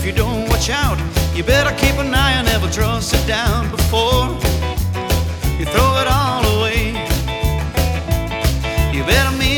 if you don't watch out. You better keep an eye and never trust it down before you throw it all away. You better mean